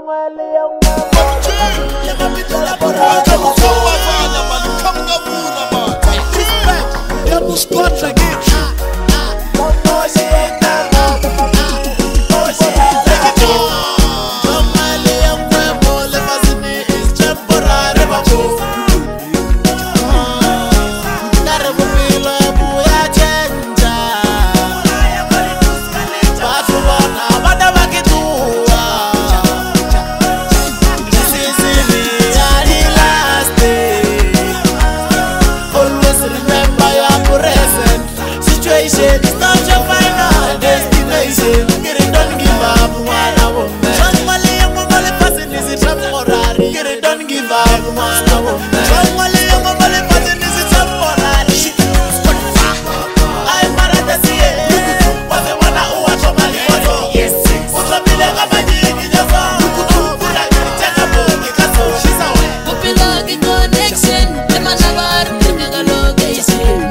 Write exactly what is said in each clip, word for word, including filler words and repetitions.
It's not your final destination. Get it done, give up, one hour. Trust Mali and Mali passing is a temporary. Get it done, give up, one hour. Trust Mali and Mali passing is a temporary. I'm mad at the C A. What's the one who watch on Mali? Yes, what's the feeling of my dick in your phone? Put a good check up on the castle. She's away. Popular connection. The man about the location.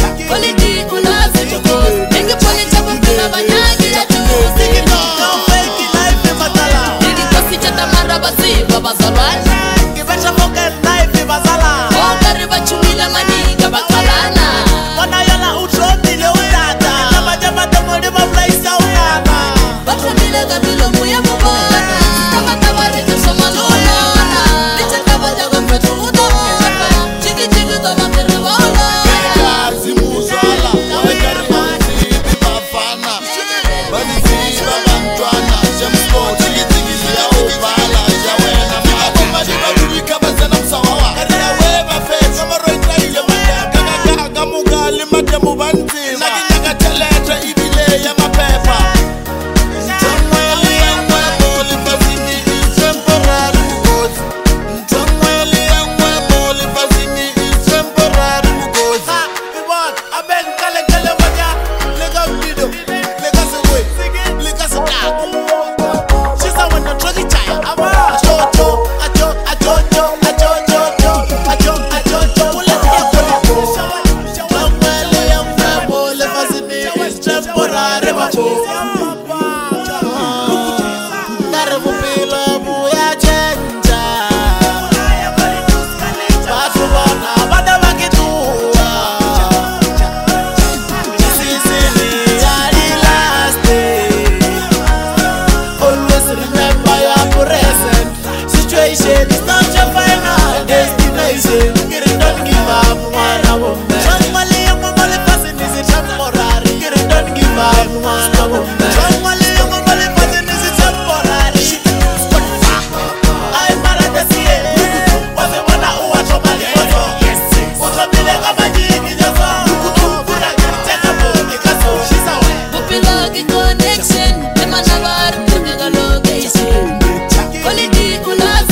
It's not your final destination. Get it done, give up, one hour. Trust Mali and Mali passing is a temporary. Get it done, give up, one hour. Trust Mali and Mali passing is a temporary. I'm mad at the C A. What's the one who watch on Mali? Yes, what's the feeling of my dick in your phone? Put a good check up on the castle. She's away. Popular connection. The man about the location. Quality love.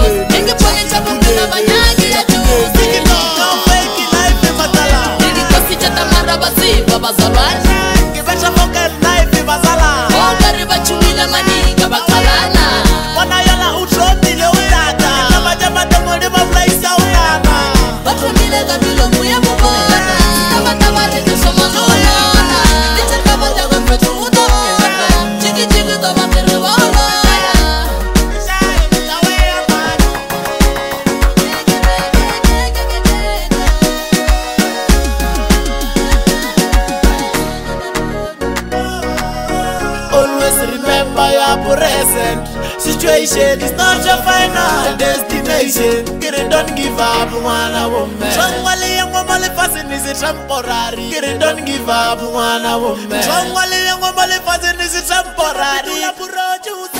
Remember your present situation is not your final destination. Get it done, give up, one hour. Trust Mali and Mali passing is a temporary. Get it done, give up, one hour. Trust Mali and Mali passing is a temporary.